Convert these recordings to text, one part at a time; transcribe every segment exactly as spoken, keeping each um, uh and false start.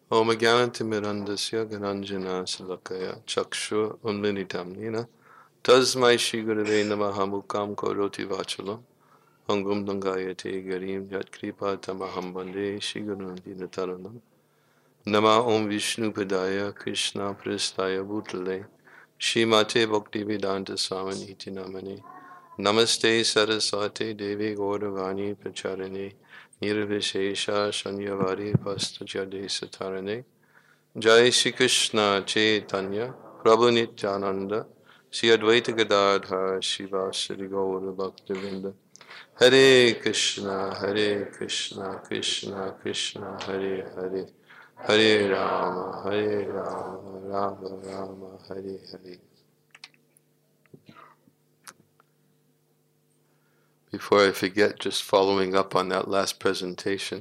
Om Gyanantimirandasya Gananjana Salakaya Chakshu Unminitam Nina Tasmai Shri Gurave Namaha Mukam Karoti Vachalam Angum Dangayate Garim Yat Kripa Tamaham Bande Shri Gurunandina Taranam Nama Om Vishnu Padaya Krishna Pristaya Bhutale Shri Mate Bhakti Vedanta Swami Iti Namani Namaste Saraswate Devi Gauravani Pracharane Nirvishesha Shanyavari Pastajade Satarane Jai Shri Krishna Chaitanya Prabhu Nityananda Shri Advaita Gadadhar Shiva Shri Gaura Bhaktivinda Hare Krishna Hare Krishna Krishna Krishna Hare Hare Hare Rama Hare Rama Rama Rama Hare Hare. Before I forget, just following up on that last presentation.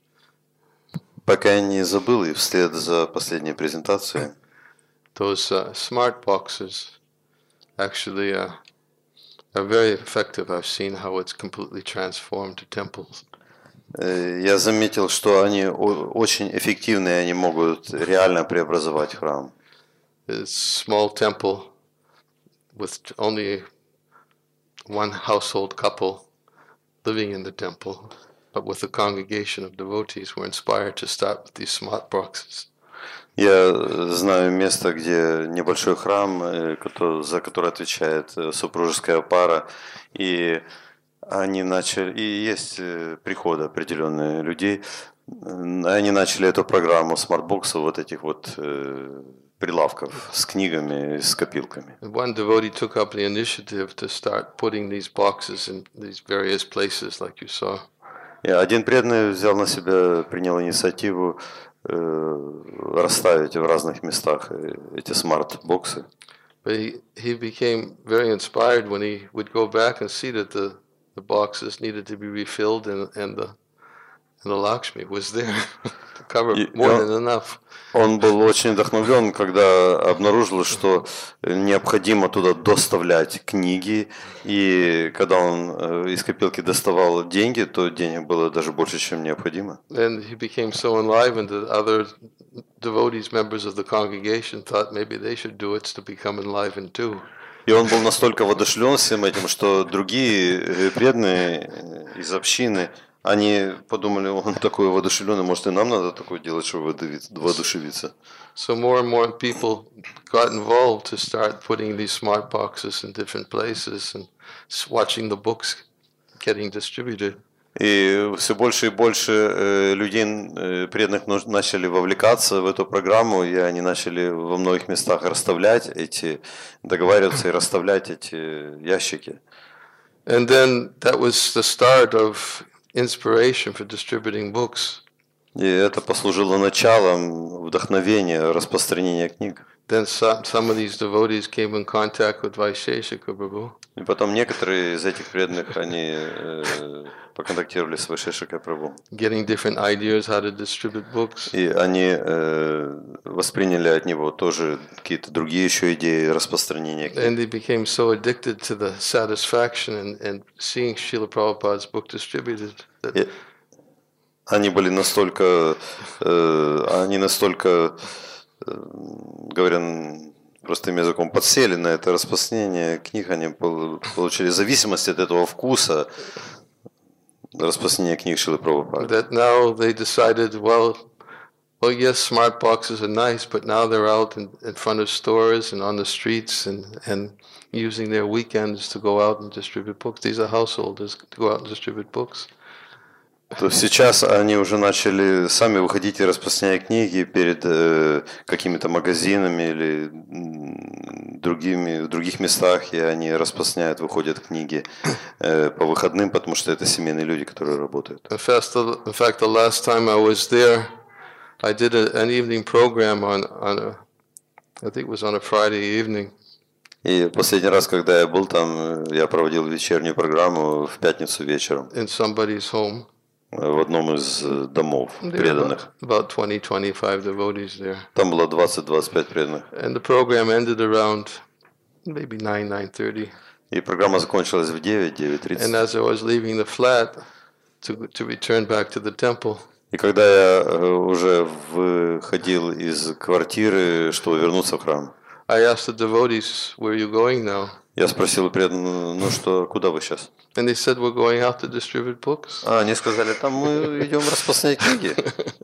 Пока я не забыл, и вслед за последней презентацией, those uh, smart boxes actually uh, are very effective. I've seen how it's completely transformed to temples. Я заметил, что они очень эффективны, и они могут реально преобразовать храм. It's a small temple with only one household couple living in the temple, but with a congregation of devotees were inspired to start with these smart boxes. Я знаю место, где небольшой храм, за который отвечает супружеская пара, и они начали, и есть приходы определенные людей, они начали эту программу смартбоксов, вот этих вот прилавков с книгами, с копилками. One devotee took up the initiative to start putting these boxes in these various places, like you saw. И один преданный взял на себя, принял инициативу расставить в разных местах эти смарт-боксы. But he, he became very inspired when he would go back and see that the, the boxes needed to be refilled and, and, the, and the Lakshmi was there to cover more than enough. Он был очень вдохновлен, когда обнаружил, что необходимо туда доставлять книги, и когда он из копилки доставал деньги, то денег было даже больше, чем необходимо. And he became so enlivened that other devotees, members of the congregation, thought maybe they should do it to become enlivened too. И он был настолько воодушевлен всем этим, что другие преданные из общины, они подумали, он такой воодушевленный, может и нам надо такое делать, чтобы воодушевиться. So more and more people got involved to start putting these smart boxes in different places and watching the books getting distributed. И все больше и больше людей, преданных, начали вовлекаться в эту программу, и они начали во многих местах расставлять эти, договариваться и расставлять эти ящики. And then that was the start of inspiration for distributing books. И это послужило началом вдохновения распространения книг. Then some, some of these devotees came in contact with Vaisheshika Prabhu. И потом некоторые из этих преданных, они э, поконтактировали с Вайшешикой Прабху. Getting different ideas how to distribute books. И они э, восприняли от него тоже какие-то другие еще идеи распространения книг. And they became so addicted to the satisfaction and, and seeing Srila Prabhupada's book distributed. That И они были настолько, э, они настолько, э, говоря простым языком, подсели на это распространение книг, они получили зависимость от этого вкуса распространения книг Шрилы Прабхупады. That now they decided, well, well, yes, smart boxes are nice, but now they're out in, in front of stores and on the streets and, and using their weekends to go out and distribute books. These are householders to go out and distribute books. То сейчас они уже начали сами выходить и распространять книги перед э, какими-то магазинами или другими, в других местах, и они распространяют, выходят книги э, по выходным, потому что это семейные люди, которые работают. In fact, the, in fact, the last time I was there, I did a, an evening program on, on a, I think it was on a Friday evening. И последний раз, когда я был там, я проводил вечернюю программу в пятницу вечером. In somebody's home. В одном из домов преданных. About twenty, twenty-five devotees there. Там было двадцать-двадцать пять преданных. And the program ended around maybe nine, nine thirty. И программа закончилась в девять, девять тридцать. And as I was leaving the flat to to return back to the temple. И когда я уже выходил из квартиры, чтобы вернуться в храм, I asked the devotees, "Where are you going now?" я спросил преданных, ну что, куда вы сейчас? And they said, "We're going out to distribute books." А они сказали, там мы идем распространять книги.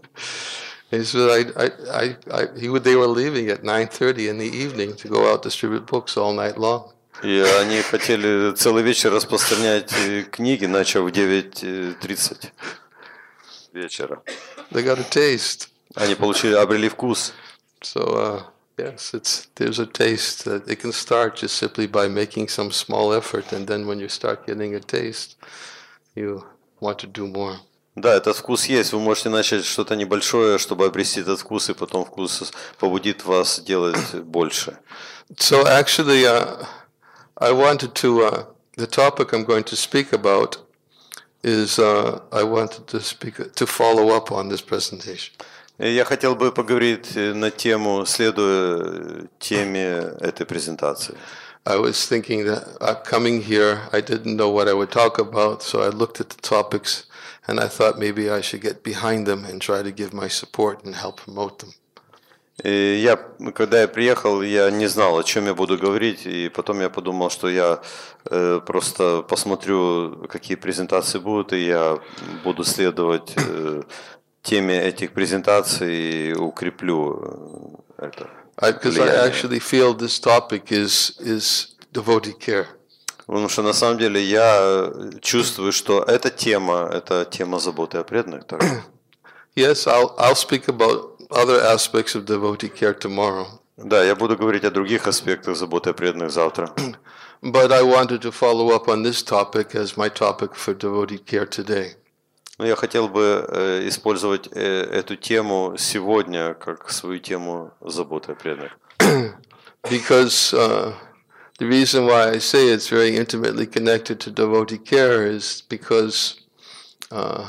He said, I, I, I, I, he would, they were leaving at nine thirty in the evening to go out distribute books all night long. И они хотели целый вечер распространять книги, начав в девять тридцать вечера. They got a taste. Они получили, обрели вкус. So uh, yes, it's there's a taste that it can start just simply by making some small effort, and then when you start getting a taste, you want to do more. Да, этот вкус есть. Вы можете начать что-то небольшое, чтобы обрести этот вкус, и потом вкус побудит вас делать больше. So actually, uh, I wanted to. Uh, the topic I'm going to speak about is uh, I wanted to speak to follow up on this presentation. Я хотел бы поговорить на тему, следуя теме этой презентации. I was thinking that uh, coming here, I didn't know what I would talk about, so I looked at the topics, and I thought maybe I should get behind them and try to give my support and help promote them. И я, когда я приехал, я не знал, о чем я буду говорить, и потом я подумал, что я э, просто посмотрю, какие презентации будут, и я буду следовать э, теме этих презентаций и укреплю это. Because I, I actually feel this topic is is devotee care. Потому что на самом деле я чувствую, что эта тема, это тема заботы о преданных. Yes, I'll I'll speak about other aspects of devotee care tomorrow. Да, я буду говорить о других аспектах заботы о преданных завтра. But I wanted to follow up on this topic as my topic for devotee care today. Но я хотел бы э, использовать э, эту тему сегодня как свою тему заботы о преданных. Because uh, the reason why I say it's very intimately connected to devotee care is because uh,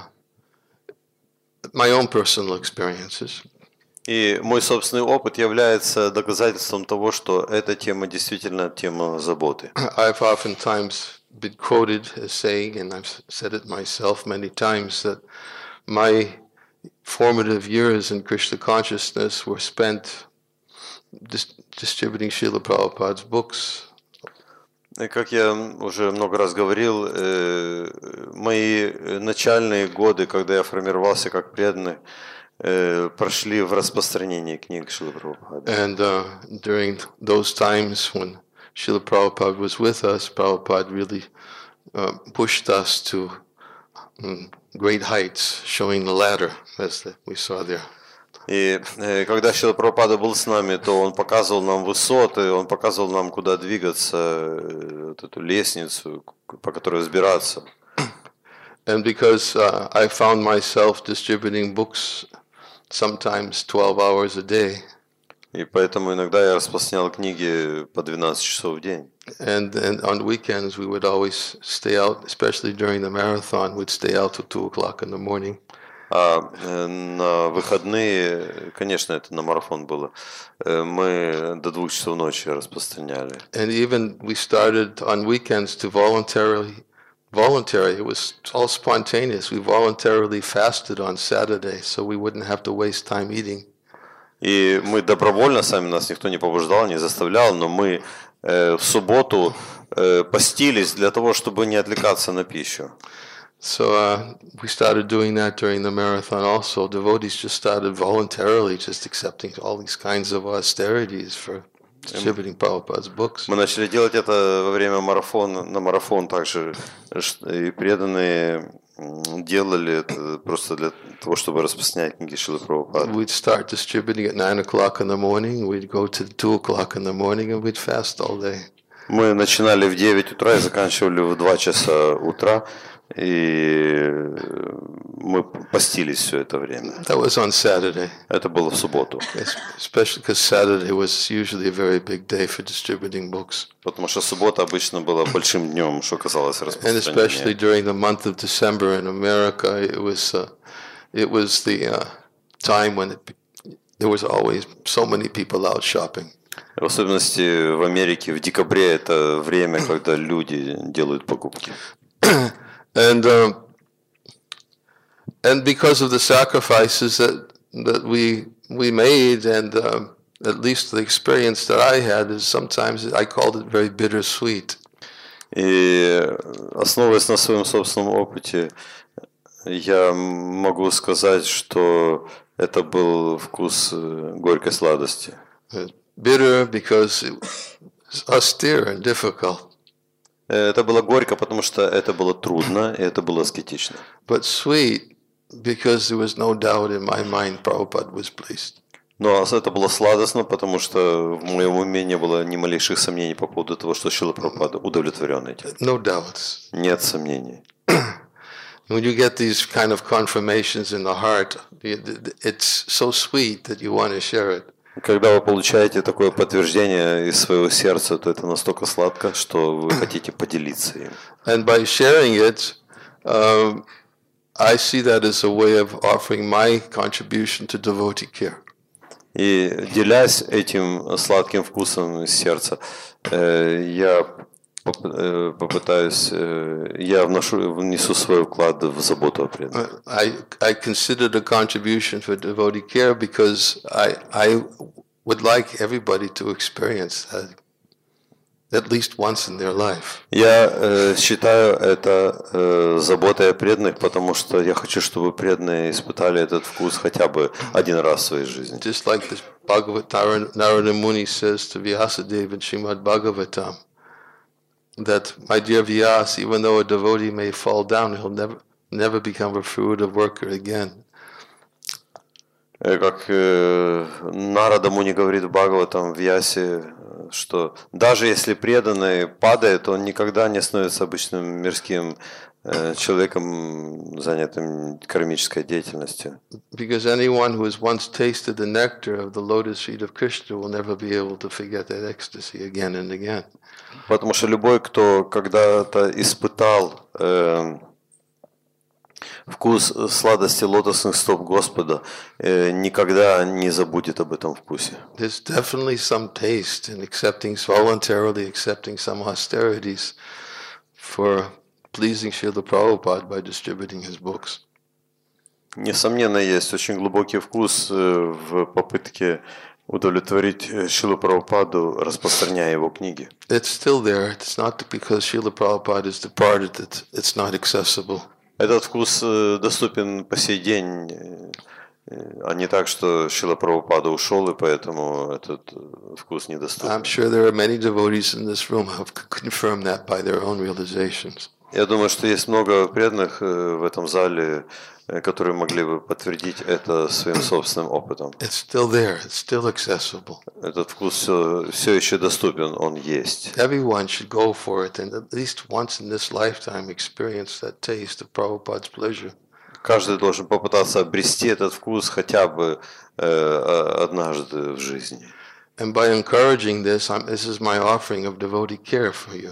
my own personal experiences. И мой собственный опыт является доказательством того, что эта тема действительно тема заботы. I've oftentimes been quoted as saying, and I've said it myself many times, that my formative years in Krishna consciousness were spent dis- distributing Srila Prabhupada's books. И как я уже много раз говорил, э, мои начальные годы, когда я формировался как преданный, э, прошли в распространении книг Шрилы Прабхупады. And uh, during those times when Srila Prabhupada was with us, Prabhupada really uh, pushed us to um, great heights, showing the ladder, as the, we saw there. И э, когда Шрила Прабхупада был с нами, то он показывал нам высоты, он показывал нам, куда двигаться, э, вот эту лестницу, по которой взбираться. And because uh, I found myself distributing books sometimes twelve hours a day. И поэтому иногда я распространял книги по двенадцать часов в день. And, and on weekends we would always stay out, especially during the marathon, we'd stay out till two o'clock in the morning. А на выходные, конечно, это на марафон было, мы до двух часов ночи распространяли. And even we started on weekends to voluntarily, voluntary, it was all spontaneous. We voluntarily fasted on Saturday so we wouldn't have to waste time eating. И мы добровольно, сами нас никто не побуждал, не заставлял, но мы э, в субботу э, постились для того, чтобы не отвлекаться на пищу. So uh, we started doing that during the marathon also. Devotees just started voluntarily just accepting all these kinds of austerities for distributing Prabhupada's books. Мы начали делать это во время марафона, на марафон также, и преданные делали это просто для того, чтобы распространять книги Шрилы Прабхупады. We'd start distributing at nine o'clock in the morning. We'd go to two o'clock in the morning and we'd fast all day. Мы начинали в девять утра и заканчивали в два часа утра, и мы постились все это время. That was on Saturday. Это было в субботу. Especially because Saturday was usually a very big day for distributing books. Потому что суббота обычно была большим днем, что касалось And especially распространения. during the month of December in America, it was uh, it was the uh, time when it, there was always so many people out shopping. В особенности в Америке в декабре это время, когда люди делают покупки. And uh, and because of the sacrifices that that we we made, and um, at least the experience that I had is sometimes I called it very bittersweet. И основываясь на своем собственном опыте, я могу сказать, что это был вкус горькой сладости. Bitter because it was austere and difficult. Это было горько, потому что это было трудно, и это было аскетично. But sweet because there was no doubt in my mind Prabhupada was pleased. Но это было сладостно, потому что в моем уме не было ни малейших сомнений по поводу того, что Шрила Прабхупада удовлетворен этим. No doubts. Нет сомнений. When you get these kind of confirmations in the heart, it's so sweet that you want to share it. Когда вы получаете такое подтверждение из своего сердца, то это настолько сладко, что вы хотите поделиться им. And by sharing it, um, I see that as a way of offering my contribution to devotee care. И делясь этим сладким вкусом из сердца, я попытаюсь, я вношу, внесу свой вклад в заботу о преданных. I I consider the contribution for devotee care because I I would like everybody to experience that at least once in their life. Я считаю это заботой о преданных, потому что я хочу, чтобы преданные испытали этот вкус хотя бы один раз в своей жизни. Just like this Bhagavad Narada Muni says to Vyasadeva in Srimad Bhagavatam, that my dear Vyas, even though a devotee may fall down, he'll never never become a fruitive worker again. Как Нарада Муни говорит в Бхагаватам, в Ясе, что даже если преданный падает, он никогда не становится обычным мирским человеком, занятым кармической деятельностью. Because anyone who has once tasted the nectar of the lotus feet of Krishna will never be able to forget that ecstasy again and again. Потому что любой, кто когда-то испытал э, вкус сладости лотосных стоп Господа, э, никогда не забудет об этом вкусе. There's definitely some taste in accepting, voluntarily accepting some austerities for pleasing Srila Prabhupada by distributing his books. Несомненно, есть очень глубокий вкус в попытке удовлетворить Шрилу Прабхупаду, распространяя его книги. It's still there. It's not because Srila Prabhupada is departed that it's not accessible. Этот вкус доступен по сей день, а не так, что Шрила Прабхупада ушел, и поэтому этот вкус недоступен. I'm sure there are many devotees in this room who have confirmed that by their own realizations. Я думаю, что есть много преданных в этом зале, которые могли бы подтвердить это своим собственным опытом. It's still there. It's still accessible. Этот вкус все, все еще доступен, он есть. Everyone should go for it and at least once in this lifetime experience that taste of Prabhupada's pleasure. Каждый должен попытаться обрести этот вкус хотя бы э, однажды в жизни. And by encouraging this, I'm, this is my offering of devotee care for you.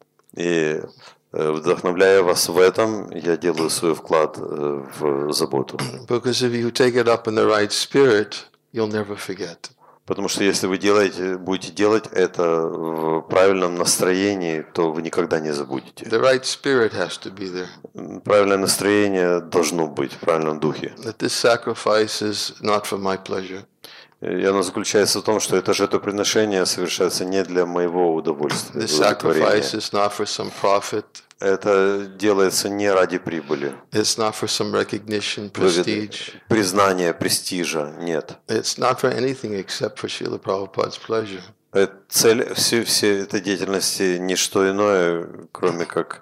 И вдохновляя вас в этом, я делаю свой вклад в заботу. Because if you take it up in the right spirit, you'll never forget. Потому что если вы делаете, будете делать это в правильном настроении, то вы никогда не забудете. The right spirit has to be there. Правильное настроение должно быть в правильном духе. That this sacrifice is not for my pleasure. И оно заключается в том, что это жертвоприношение совершается не для моего удовольствия. This sacrifice is not for some profit. Это делается не ради прибыли. It's not for some recognition, prestige. Признания, престижа, нет. It's not for anything except for Srila Prabhupada's pleasure. Цель всей, всей этой деятельности не что иное, кроме как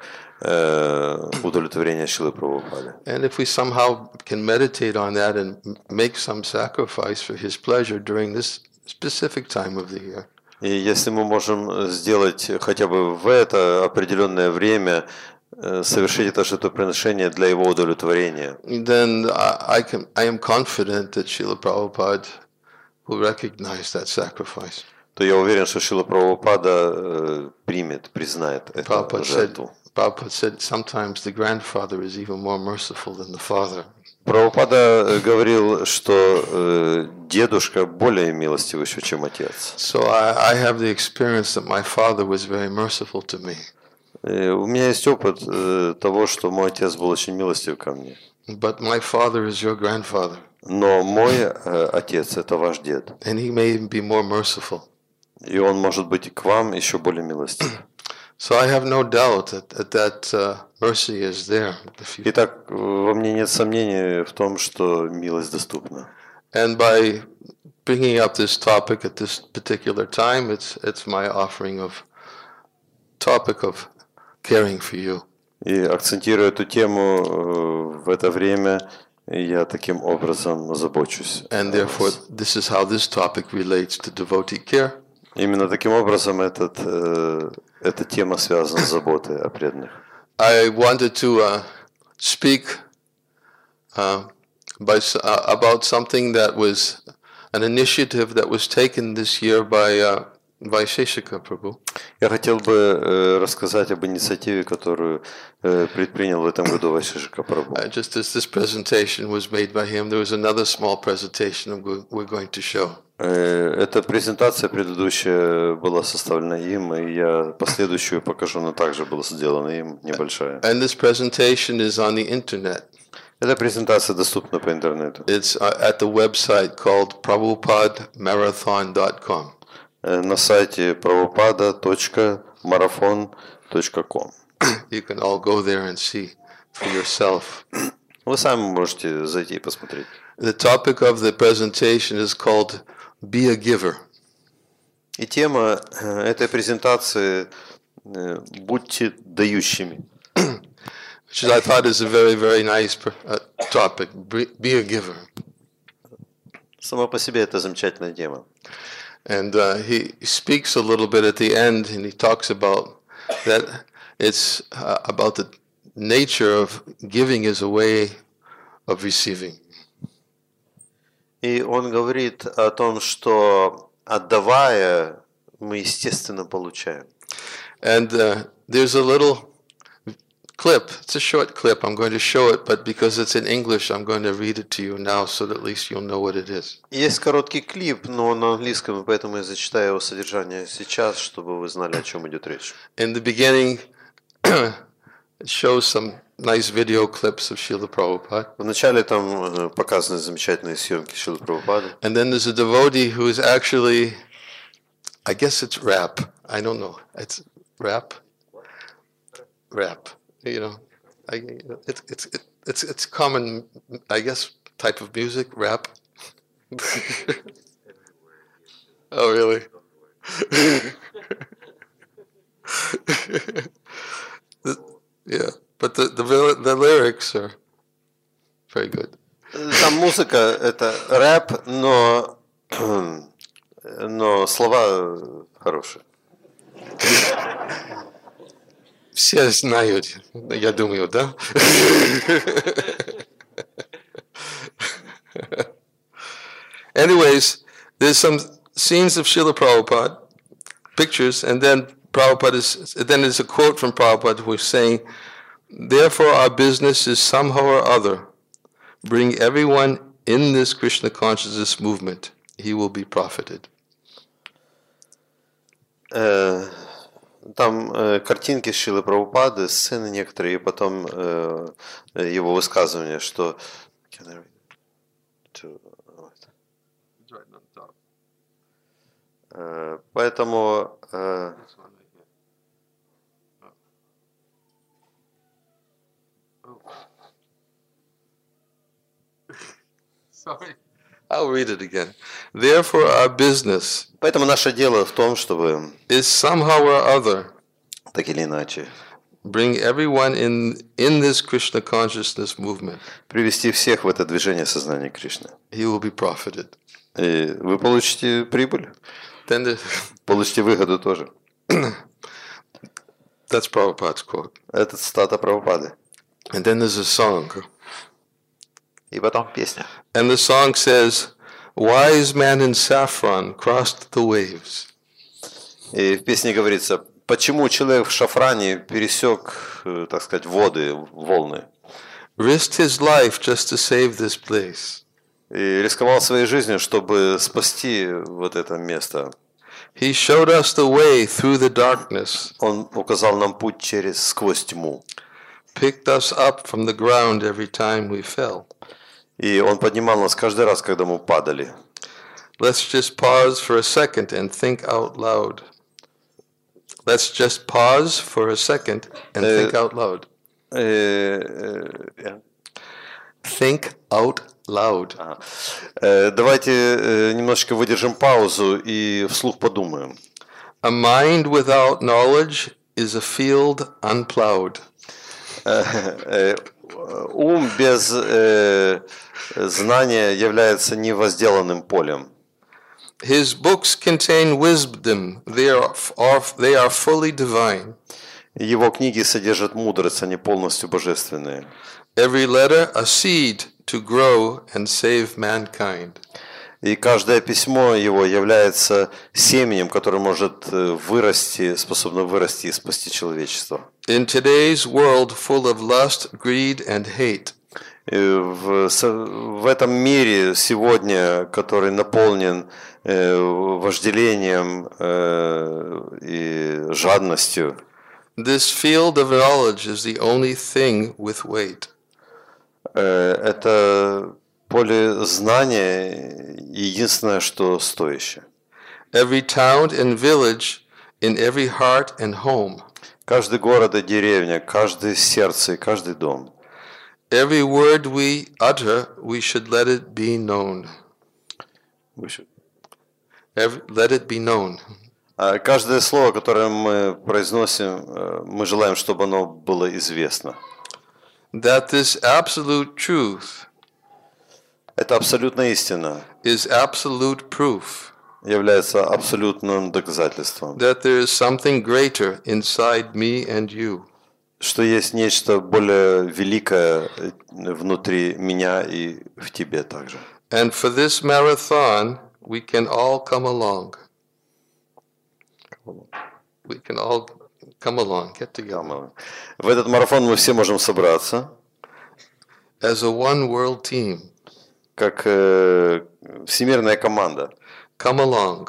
э, удовлетворение Шрилы Прабхупады. And if we somehow can meditate on that and make some sacrifice for his pleasure during this specific time of the year. И если мы можем сделать хотя бы в это определенное время, совершить это жертвоприношение для его удовлетворения, then I, can, I am confident that Srila Prabhupada will recognize that sacrifice. То я уверен, что Шрила Прабхупада примет, признает эту жертву. Prabhupada said sometimes the grandfather is even more merciful than the father. Прабхупада говорил, что э, дедушка более милостивый еще, чем отец. So I, I have the experience that my father was very merciful to me. И у меня есть опыт э, того, что мой отец был очень милостив ко мне. but my father is your grandfather, но мой э, отец – это ваш дед. and he may even be more merciful. И он может быть к вам еще более милостив. So I have no doubt that that, that uh, mercy is there. If you, Итак, во мне нет сомнений в том, что милость доступна. and by bringing up this topic at this particular time, it's it's my offering of topic of caring for you. И акцентируя эту тему э, в это время, я таким образом забочусь. And therefore, this is how this topic relates to devotee care. Именно таким образом этот, э, эта тема связана с заботой о преданных. I wanted to uh, speak uh, by, uh, about something that was an initiative that was taken this year by uh, Vaisheshika Prabhu. Я хотел бы э, рассказать об инициативе, которую э, предпринял в этом году Вайшешика Прабху. Uh, just as this presentation was made by him, there was another small presentation we're going to show. Э, эта презентация предыдущая была составлена им, и я последующую покажу, но также была сделана им, небольшая. And this presentation is on the internet. Эта презентация доступна по интернету. It's uh, at the website called prabhupada marathon dot com. На сайте prabhupada точка marathon точка com. You can all go there and see for yourself. Вы сами можете зайти и посмотреть. The topic of the presentation is called Be a Giver. И тема этой презентации «Будьте дающими». Which I thought is a very, very nice uh, topic. Be a giver. Сама по себе это замечательная тема. And uh, he speaks a little bit at the end, and he talks about that it's uh, about the nature of giving is a way of receiving. И он говорит о том, что отдавая, мы естественно получаем. And uh, there's a little clip. It's a short clip. I'm going to show it, but because it's in English, I'm going to read it to you now, so that at least you'll know what it is. Есть короткий клип, но на английском, и поэтому я зачитаю его содержание сейчас, чтобы вы знали, о чем идет речь. In the beginning, it shows some nice video clips of Srila Prabhupada. Вначале там показаны замечательные съемки Шрилы Прабхупады. And then there's a devotee who is actually, I guess it's rap. I don't know. It's rap. Rap. You know, I, it's it's it's it's common, I guess, type of music, rap. Oh, really? the, yeah, but the, the the lyrics are very good. Там музыка это рэп, но но слова хорошие. Все знают, я думаю, да? Anyways, there's some scenes of Srila Prabhupada, pictures, and then Prabhupada is, then there's a quote from Prabhupada who is saying, "Therefore our business is somehow or other, bring everyone in this Krishna consciousness movement, he will be profited." Uh... Там э, картинки Шрилы Прабхупады, сцены некоторые, и потом э, его высказывание, что э, поэтому э, Sorry. I'll read it again. Therefore our business Поэтому наше дело в том, чтобы is somehow or other так или иначе bring everyone in in this Krishna consciousness movement. Привести всех в это движение сознания Кришны. He will be profited. И вы получите прибыль. Then the, получите выгоду тоже. That's Prabhupada's quote. Это цитата Прабхупады. And then there's a song. И потом песня. And the song says, "Wise man in saffron crossed the waves." И в песне говорится, почему человек в шафране пересек, так сказать, воды, волны. Risked his life just to save this place. И рисковал своей жизнью, чтобы спасти вот это место. He showed us the way through the darkness. Он указал нам путь через сквозь тьму. picked us up from the ground every time we fell. И Он поднимал нас каждый раз, когда мы падали. Let's just pause for a second and think out loud. Let's just pause for a second and Uh, think out loud. Э, э, Think out loud. ага. Э, Давайте э, немножечко выдержим паузу и вслух подумаем. A mind without knowledge is a field unplowed. Э, э, Ум без э, знания является невозделанным полем. His books contain wisdom. They are, are, they are fully divine. Его книги содержат мудрость, они полностью божественные. Every letter a seed to grow and save mankind. И каждое письмо его является семенем, которое может вырасти, способно вырасти и спасти человечество. In today's world full of lust, greed and hate, И В, в этом мире сегодня, который наполнен э, вожделением э, и жадностью, this field of knowledge is the only thing with weight. э, это поле знания единственное, что стоящее. Every town and village, in every heart and home, Каждый город и деревня, каждое сердце и каждый дом. every word we utter, we should let it be known. Every, let it be known. А каждое слово, которое мы произносим, э, мы желаем, чтобы оно было известно. That this absolute truth Это абсолютная истина, is absolute proof является абсолютным доказательством, that there is something greater inside me and you. что есть нечто более великое внутри меня и в тебе также. And for this marathon, we can all come along. We can all come along, get together В этот марафон мы все можем собраться, as a one world team. как э, всемирная команда. Come along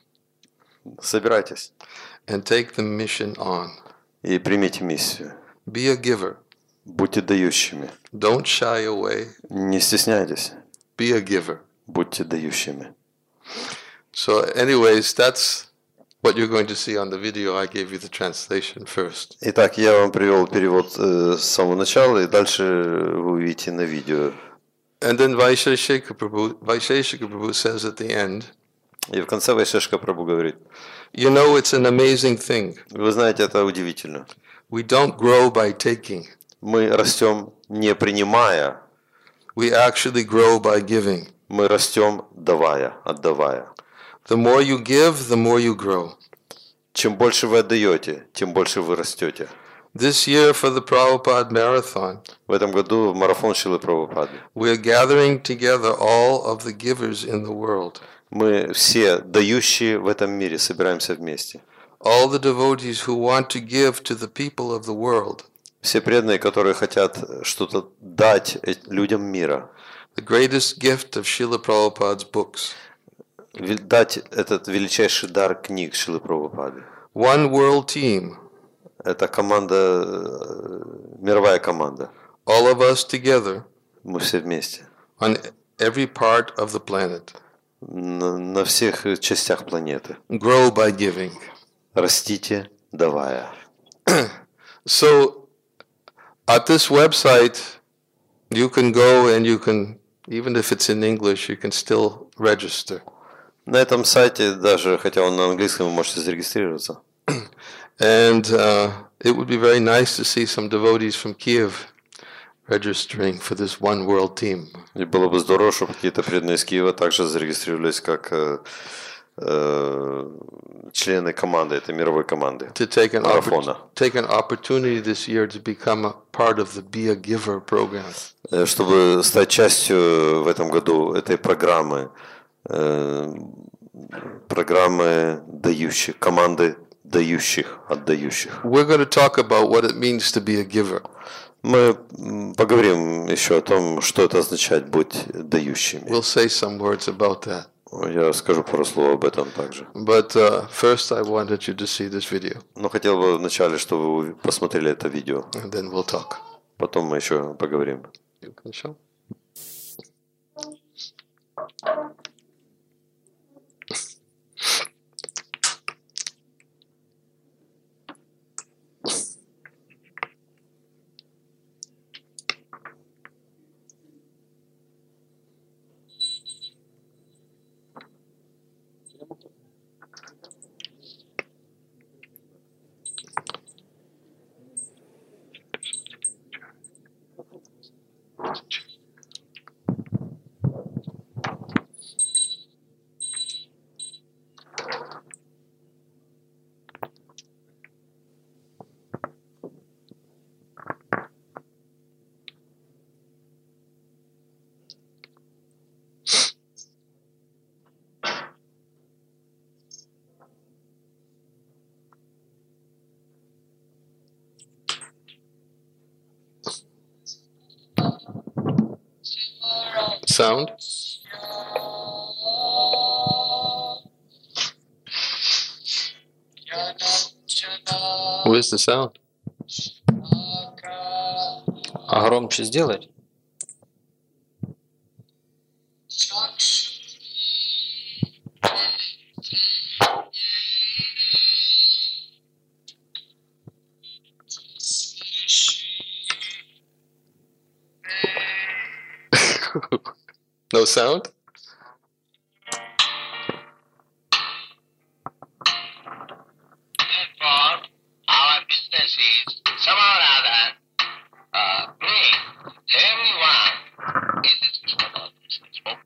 Собирайтесь and take the mission on. и примите миссию. Be a giver. Будьте дающими. Don't shy away. Не стесняйтесь. Be a giver. Будьте дающими. So, anyways, that's what you're going to see on the video. I gave you the translation first. Итак, я вам привел перевод э, с самого начала, и дальше вы увидите на видео. And then Vaisheshika Prabhu, Vaisheshika Prabhu says at the end, И в конце Вайшешка Прабху говорит: you know, it's an amazing thing. вы знаете, это удивительно. We don't grow by taking. Мы растем не принимая, We actually grow by giving. мы растем давая, отдавая. The more you give, the more you grow. Чем больше вы отдаете, тем больше вы растете. This year for the Prabhupada Marathon, В этом году в марафон Шилы Прабхупады we are gathering together all of the givers in the world. мы все дающие в этом мире собираемся вместе. All the devotees who want to give to the people of the world. Все преданные, которые хотят что-то дать людям мира. The greatest gift of Srila Prabhupada's books. Дать этот величайший дар книг Шилы Прабхупады. One world team. Это команда, мировая команда. All of us together. Мы все вместе. On every part of the planet. На, на всех частях планеты. Grow by giving. Растите, давая. So, at this website, you can go and you can, even if it's in English, you can still register. На этом сайте, даже хотя он на английском, вы можете зарегистрироваться. And uh, it would be very nice to see some devotees from Kiev registering for this one world team. И было бы здорово, чтобы какие-то преданные из Киева также зарегистрировались как э, э, члены команды, этой мировой команды, To take an, марафона. oppor- take an opportunity this year to become a part of the Be a Giver program. Э, Чтобы стать частью в этом году этой программы, э, программы дающих, команды дающих, отдающих. We're going to talk about what it means to be a giver. Мы м, поговорим еще о том, что это означает быть дающими. We'll say some words about that. Я скажу пару слов об этом также. But uh, first, I wanted you to see this video, Но хотел бы вначале, чтобы вы посмотрели это видео. and then we'll talk. Потом мы еще поговорим. Хорошо. Sound? Where's the sound? А громче сделать? No sound? Therefore, our business is somehow or other uh, bring everyone in this Krishna consciousness movement.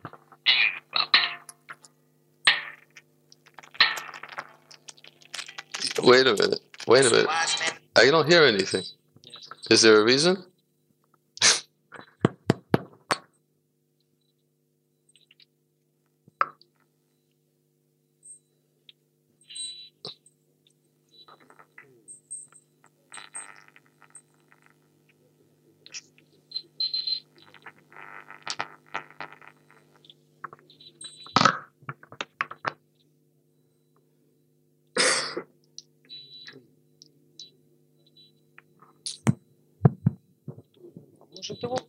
Wait a minute. Wait a minute. I don't hear anything. Is there a reason? Может его?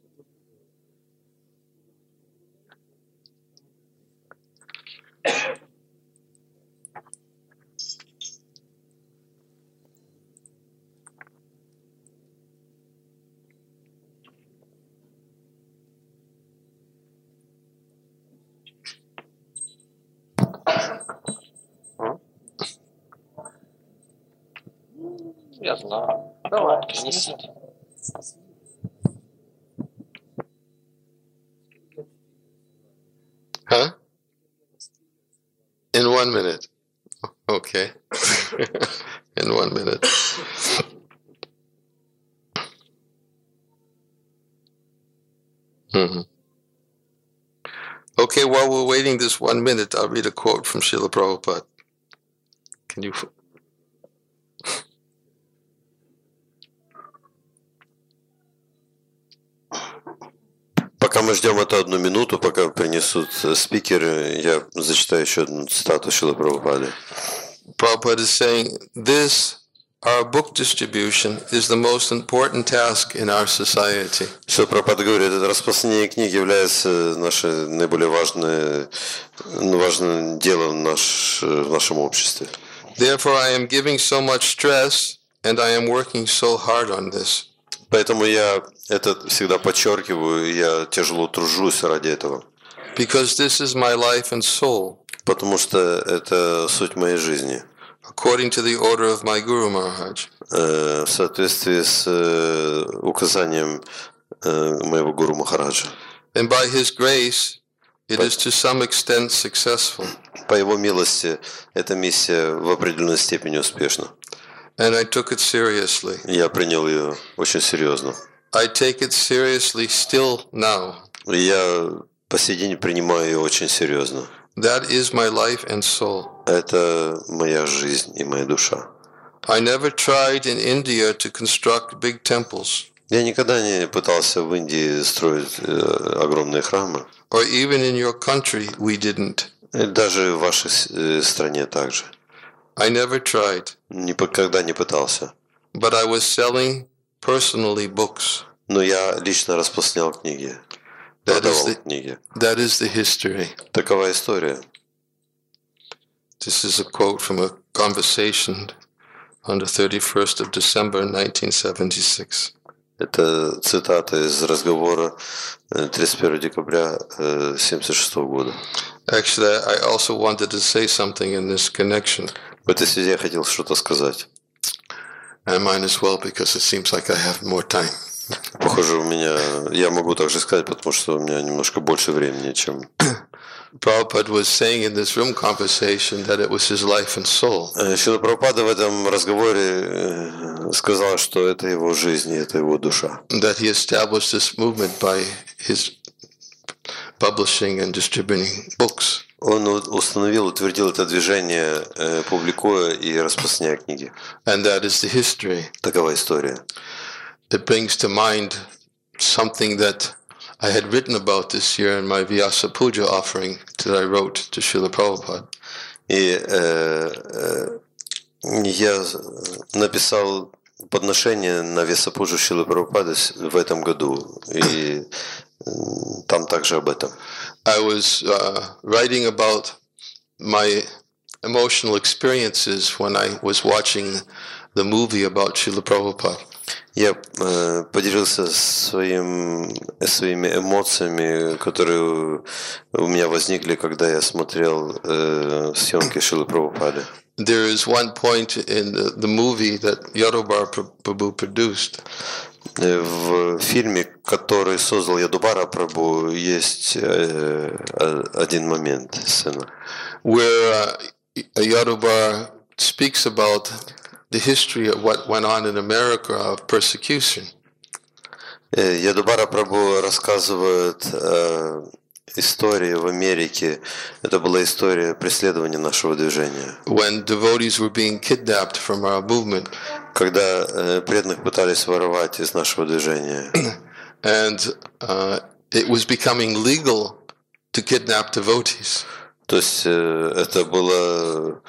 Я знаю. Давай, неси. Huh? In one minute. Okay. In one minute. Mm-hmm. Okay, while we're waiting this one minute, I'll read a quote from Srila Prabhupada. Can you... Пока мы ждем эту одну минуту, пока принесут спикеры, я зачитаю еще одну цитату Шрилы Прабхупады. Prabhupada is saying, this, our book distribution, is the most important task in our society. Шрила Прабхупада говорит, это распространение книг является наше наиболее важное, важным делом наш, в нашем обществе. Therefore, I am giving so much stress, and I am working so hard on this. Поэтому я это всегда подчеркиваю, я тяжело тружусь ради этого. Because this is my life and soul. Потому что это суть моей жизни. According to the order of my Guru Maharaj. В соответствии с указанием моего Гуру Махараджа. And by his grace, it is to some extent successful. По его милости эта миссия в определенной степени успешна. And I took it seriously. Я принял ее очень серьезно. I take it seriously still now. Я по сей день принимаю ее очень серьезно. That is my life and soul. Это моя жизнь и моя душа. I never tried in India to construct big temples. Я никогда не пытался в Индии строить огромные храмы. Or even in your country we didn't. Даже в вашей стране также. I never tried. Никогда не пытался. But I was selling personally books. Но я лично распространял книги, That is продавал the, книги. that is the history. Такова история. This is a quote from a conversation on the thirty-first of December nineteen seventy-six. Это цитата из разговора тридцать первого декабря тысяча девятьсот семьдесят шестого года. Actually, I also wanted to say something in this connection. В этой связи я хотел что-то сказать. I might as well because it seems like I have more time. Похоже, у меня... Я могу также сказать, потому что у меня немножко больше времени, чем... Prabhupada was saying in this room conversation that it was his life and soul. Шрила Прабхупада в этом разговоре сказал, что это его жизнь и это его душа. That he established this movement by his publishing and distributing books. Он установил, утвердил это движение, публикуя и распространяя книги. And that is the history. Такова история. It brings to mind something that I had written about this year in my Vyasa Puja offering that I wrote to Srila Prabhupada. И э, э, я написал подношение на Vyasa-пуджу Шрилы Прабхупады в этом году, и там также об этом. I was uh, writing about my emotional experiences when I was watching the movie about Srila Prabhupada. Я э, поделился своим, своими эмоциями, которые у меня возникли, когда я смотрел э, съемки Шрилы Прабхупады. There is one point in the, the movie that Yadobar Prabhu produced. В фильме, который создал Ядубара Прабху, есть э, один момент, сцена, where uh, Yadobar speaks about the history of what went on in America of persecution. Ядубара Прабху рассказывает э, истории в Америке. Это была история преследования нашего движения. When devotees were being kidnapped from our movement. Когда э, преданных пытались воровать из нашего движения. And uh, it was becoming legal to kidnap devotees. То есть э, это было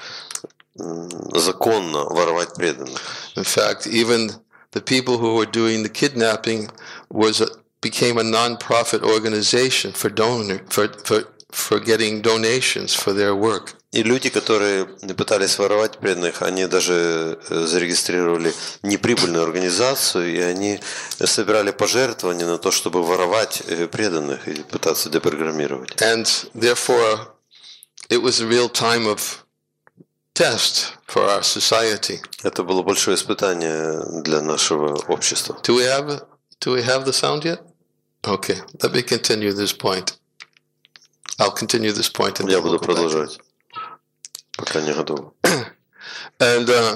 законно воровать преданных. In fact, even the people who were doing the kidnapping was a, became a non-profit organization for donor for, for for getting donations for their work. И люди, которые пытались воровать преданных, они даже зарегистрировали неприбыльную организацию, и они собирали пожертвования на то, чтобы воровать преданных и пытаться депрограммировать. And therefore, it was a real time of test for our society. Это было большое испытание для нашего общества. Do we have do we have the sound yet? Okay, let me continue this point. I'll continue this point. And Я буду продолжать, пока не готов. And uh,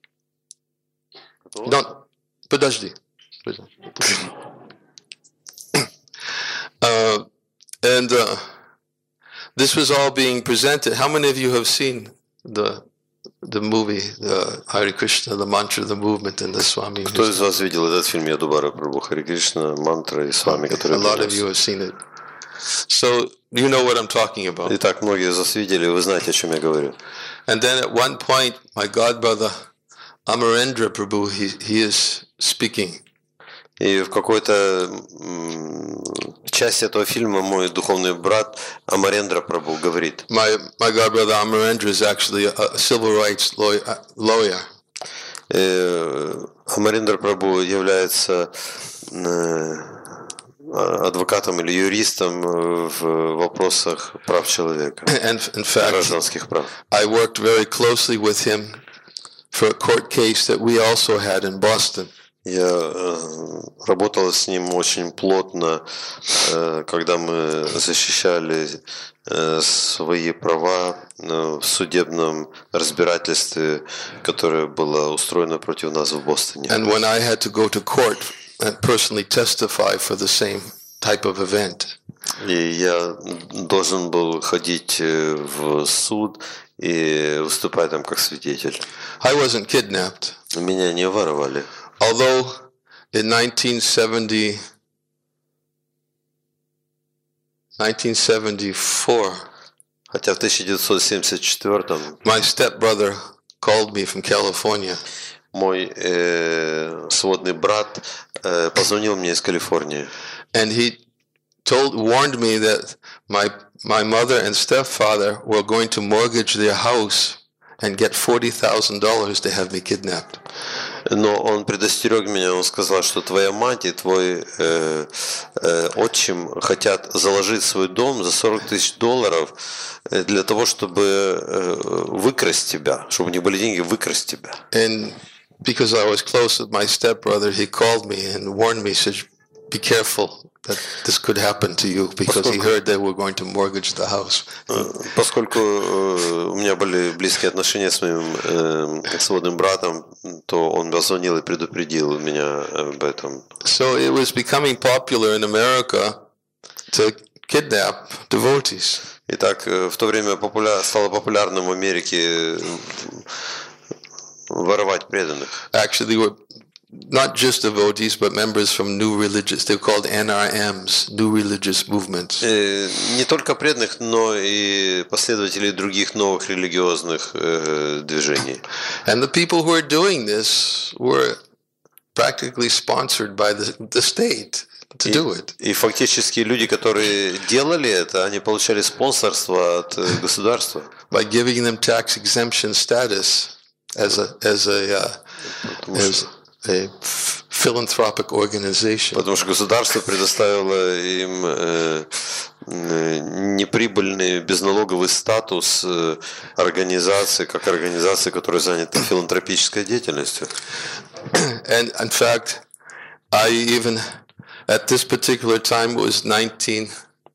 don't, подожди. uh, and uh, this was all being presented. How many of you have seen the the movie, the Hare Krishna, the mantra, the movement, and the Swami? Кто из вас видел этот фильм Ядубара Прабху, Харе Кришна, мантра и Свами, который A lot of you have seen it. So you know what I'm talking about. Итак, многие из вас видели, вы знаете, о чем я говорю. And then at one point, my godbrother Amarendra Prabhu, he, he is speaking. И в какой-то части этого фильма мой духовный брат Амарендра Прабху говорит. My my godbrother Amarendra is actually a, a civil rights lawyer. Амарендра Прабху является адвокатом или юристом в вопросах прав человека, And in fact, гражданских прав. I worked very closely with him for a court case that we also had in Boston. Я работал с ним очень плотно, когда мы защищали свои права в судебном разбирательстве, которое было устроено против нас в Бостоне. And when I had to go to court and personally testify for the same type of event. И я должен был ходить в суд и выступать там как свидетель. I wasn't kidnapped. Меня не воровали. Although in nineteen seventy, nineteen seventy-four, хотя в тысяча девятьсот семьдесят четвёртом my stepbrother called me from California. мой э, сводный брат э, позвонил мне из Калифорнии. And he told, warned me that my my mother and stepfather were going to mortgage their house and get forty thousand dollars to have me kidnapped. Но он предостерег меня, он сказал, что твоя мать и твой э, э, отчим хотят заложить свой дом за сорок тысяч долларов для того, чтобы э, выкрасть тебя, чтобы у них были деньги выкрасть тебя. And because I was close with my stepbrother, he called me and warned me, said, "Be careful that this could happen to you," because he heard that we're going to mortgage the house. Поскольку э, у меня были близкие отношения с моим э, сводным братом, то он позвонил и предупредил меня об этом. So it was becoming popular in America to kidnap devotees. Итак, в то время популя... стало популярным в Америке воровать преданных. Actually, were not just devotees, but members from new religious. They're called N R Ms, New Religious Movements. Не только преданных, но и последователей других новых религиозных э, движений. And the people who are doing this were practically sponsored by the, the state to и, do it. И фактически люди, которые делали это, они получали спонсорство от государства. By giving them tax exemption status as a as a uh, as a philanthropic organization. Потому что государство предоставило им э, неприбыльный безналоговый статус э, организации, как организации, которая занята филантропической деятельностью. And in fact, I even at this particular time was nineteen.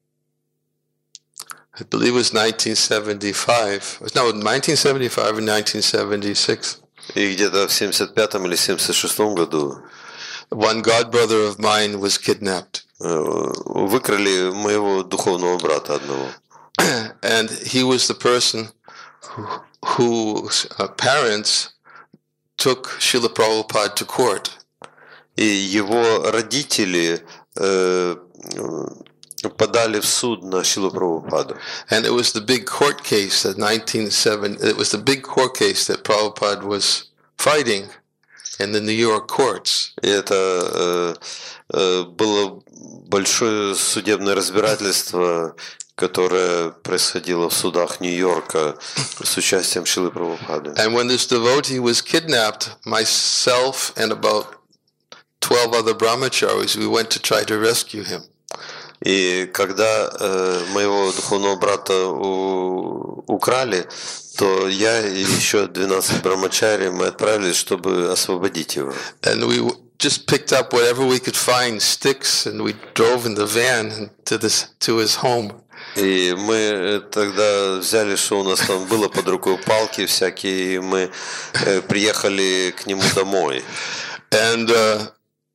I believe it was nineteen seventy-five. No, nineteen seventy-five and nineteen seventy-six. И где-то в семьдесят пятом или семьдесят шестом году one god brother of mine was kidnapped. Выкрали моего духовного брата одного. And he was the person who, whose uh, parents took Srila Prabhupada to court. И его родители э, подали в суд на Шрилу Прабхупаду. And it was the big court case that nineteen seventy. It was the big court case that Prabhupada was fighting in the New York courts. И это э, э, было большое судебное разбирательство, которое происходило в судах Нью-Йорка с участием Шрилы Прабхупады. And when this devotee was kidnapped, myself and about twelve other brahmacharis, we went to try to rescue him. И когда э, моего духовного брата у, украли, то я и еще двенадцать брамачари мы отправились, чтобы освободить его. And we just picked up whatever we could find, sticks, and we drove in the van to this to his home. И мы тогда взяли, что у нас там было под рукой, палки всякие, и мы э, приехали к нему домой. And uh,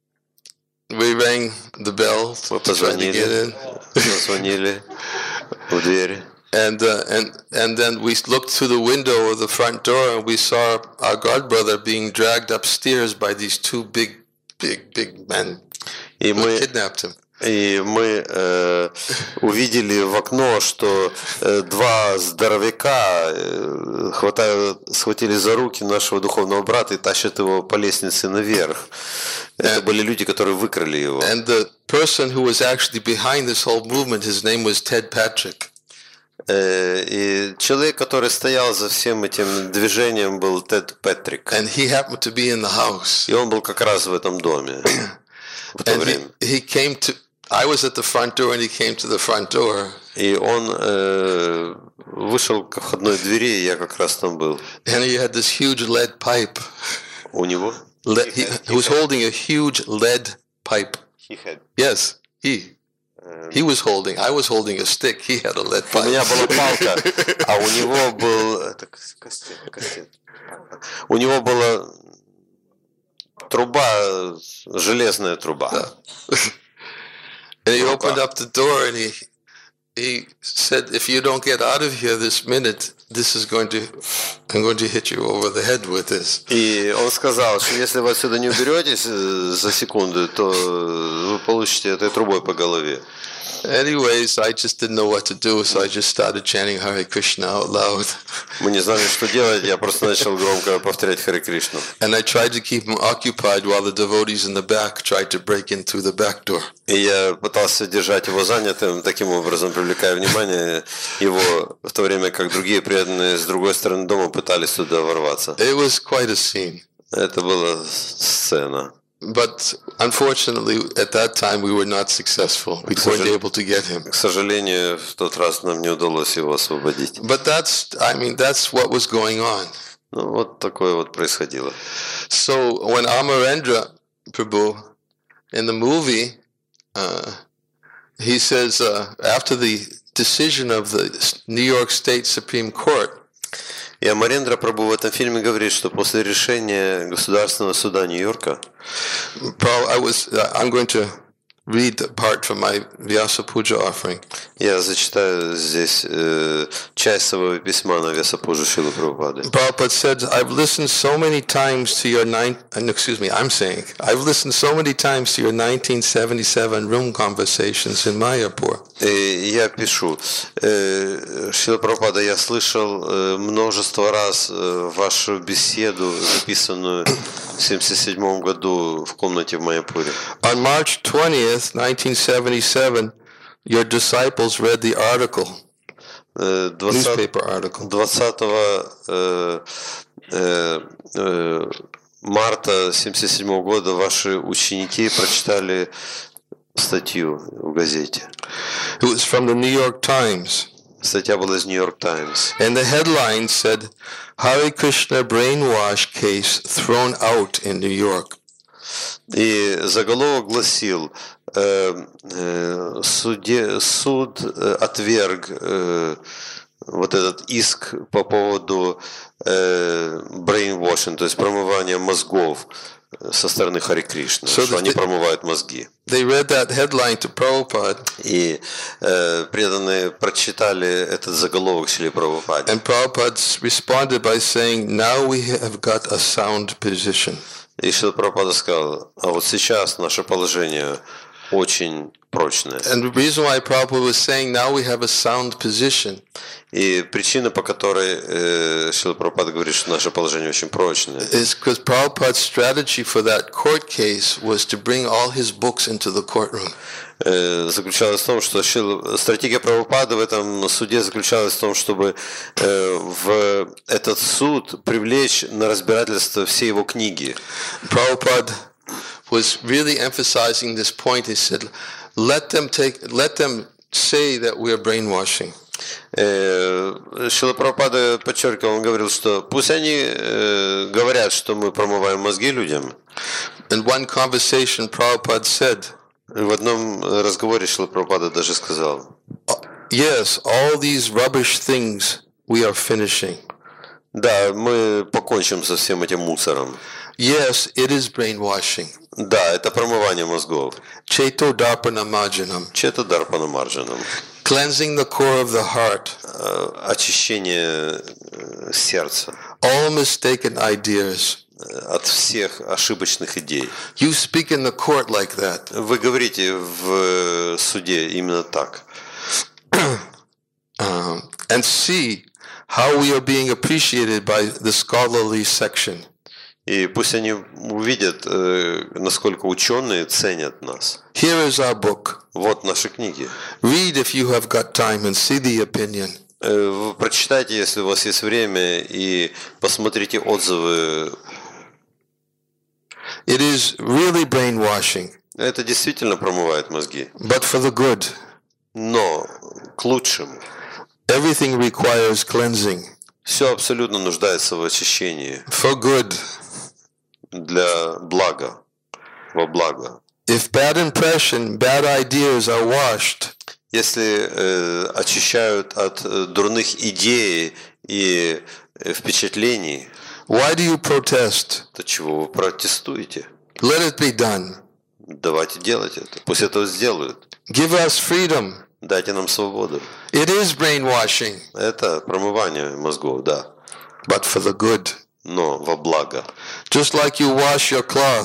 we rang the bell Мы to try to get in. позвонили в дверь. And uh, and and then we looked through the window of the front door, and we saw our godbrother being dragged upstairs by these two big, big, big men И who мы, kidnapped him. и мы э, увидели в окно, что э, два здоровяка э, хватают, схватили за руки нашего духовного брата и тащат его по лестнице наверх. Это And- были люди, которые выкрали его. And the person who was actually behind this whole movement, his name was Ted Patrick. Э, И человек, который стоял за всем этим движением, был Тед Петрик. And he happened to be in the house. И он был как раз в этом доме в то And he, время. he came to, I was at the front door, and he came to the front door. И он э, вышел к входной двери, и я как раз там был. And he had this huge lead pipe. У него? Le- he, he was holding a huge lead pipe. Yes, he. He was holding. I was holding a stick. He had a lead У меня pipe. была палка, а у него был... Это кастет, кастет. У него была труба, железная труба. And he opened up the door, and he he said, "If you don't get out of here this minute, this is going to, I'm going to hit you over the head with this." И он сказал, что если вы отсюда не уберетесь за секунду, то вы получите этой трубой по голове. Anyways, I just didn't know what to do, so I just started chanting Hare Krishna out loud. Мы не знали, что делать, я просто начал громко повторять Харе Кришну. And I tried to keep him occupied while the devotees in the back tried to break in through the back door. И я пытался держать его занятым, таким образом привлекая внимание его, в то время как другие преданные с другой стороны дома пытались туда ворваться. It was quite a scene. Это была сцена. But unfortunately, at that time, we were not successful. We weren't able to get him. К сожалению, в тот раз нам не удалось его освободить. But that's, I mean, that's what was going on. Ну, вот такое вот происходило. So when Amarendra Prabhu, in the movie, uh, he says, uh, after the decision of the New York State Supreme Court, И Амарендра Прабху в этом фильме говорит, что после решения Государственного суда Нью-Йорка, I was, I'm going to read the part from my Vyasa Puja offering. я зачитаю здесь э, часть своего письма на Vyasa Puja Шрилы Прабхупады. Prabhupada said, I've listened so many times to your nine, excuse me, I'm saying, I've listened so many times to your nineteen seventy-seven room conversations in Mayapur. И я пишу, э, Шрила Прабхупада, я слышал э, множество раз э, вашу беседу, записанную в семьдесят седьмом году в комнате в Майяпуре. On March twentieth, nineteen seventy-seven, your disciples read the article, newspaper article. двадцатого марта семьдесят седьмого года ваши ученики прочитали статью в газете. It was from the New York Times. Статья была из New York Times. And the headline said, Hare Krishna brainwash case thrown out in New York. И заголовок гласил, э, э, суде, суд отверг э, вот этот иск по поводу э, brainwashing, то есть промывания мозгов со стороны Хари Кришны, so что они they, промывают мозги. They read that headline to Prabhupada. И э, преданные прочитали этот заголовок Шриле Прабхупаде. And Prabhupada responded by saying, now we have got a sound position. И Шрила Прабхупада сказал, а вот сейчас наше положение очень прочное. And the reason why Prabhupada was saying now we have a sound position. И причина, по которой э, Шрила Прабхупада говорит, что наше положение очень прочное, is because Prabhupada's strategy for that court case was to bring all his books into the courtroom. э, заключалась в том, что Шрила, стратегия Прабхупады в этом суде заключалась в том, чтобы э, в этот суд привлечь на разбирательство все его книги. Prabhupada was really emphasizing this point. He said, let them take, let them say that we are brainwashing. Шрила Прабхупада подчеркивал, он говорил, что пусть они э, говорят, что мы промываем мозги людям. In one conversation, Prabhupada said, в одном разговоре Шрила Прабхупада даже сказал, yes, all these rubbish things we are finishing. Да, мы покончим со всем этим мусором. Yes, it is brainwashing. Да, это промывание мозгов. Cheto darpana marjanam. Чето дарпана марджанам. Cleansing the core of the heart. Очищение сердца. All mistaken ideas. От всех ошибочных идей. You speak in the court like that. Вы говорите в суде именно так. um, and see how we are being appreciated by the scholarly section. И пусть они увидят, насколько ученые ценят нас. Here is our book. Вот наши книги. Read if you have got time and see the opinion. Вы прочитайте, если у вас есть время, и посмотрите отзывы. It is really brainwashing. Это действительно промывает мозги. But for the good. Но к лучшему. Everything requires cleansing. Все абсолютно нуждается в очищении. For good. Для блага. Во благо. If bad impression, bad ideas are washed. Если э, очищают от э, дурных идей и э, впечатлений, why do you protest? То чего вы протестуете? Let it be done. Давайте делать это. Пусть это сделают. Give us freedom. Дайте нам свободу. It is brainwashing. Это промывание мозгов, да. But for the good. Но во благо. Just like you wash your cloth.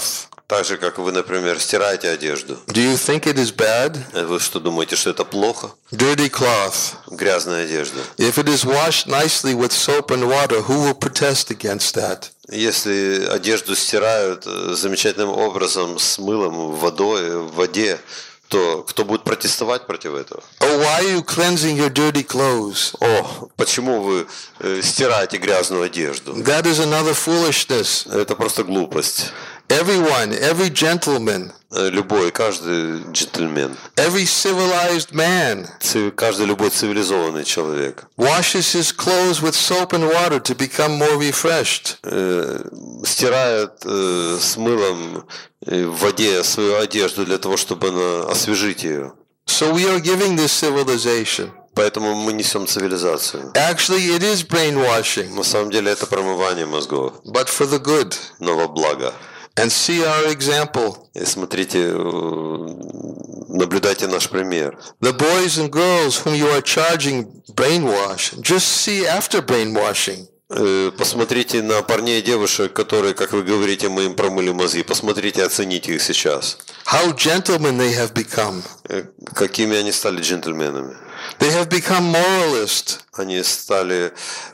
Так же, как вы, например, стираете одежду. Do you think it is bad? Вы что, думаете, что это плохо? Dirty cloth. Грязная одежда. If it is washed nicely with soap and water, who will protest against that? Если одежду стирают замечательным образом с мылом, водой, в воде, то кто будет протестовать против этого? Oh, why are you cleansing your dirty clothes? О, почему вы э, стираете грязную одежду? That is another foolishness. Это просто глупость. Everyone, every gentleman, Любой, каждый джентльмен, every civilized man ци- каждый любой цивилизованный человек washes his clothes with soap and water to become more refreshed. э, стирает э, с мылом э, в воде свою одежду для того, чтобы она, освежить ее. So we are giving this civilization. Поэтому мы несем цивилизацию. Actually, it is brainwashing, На самом деле это промывание мозгов, but for the good. но во благо. And see our example. И смотрите, э, наблюдайте наш пример. The boys and girls whom you are charging brainwash, just see after brainwashing. Э, Посмотрите на парней и девушек, которые, как вы говорите, мы им промыли мозги. Посмотрите, оцените их сейчас. How gentlemen they have become. Э, Какими они стали джентльменами. They have become moralist. Они стали,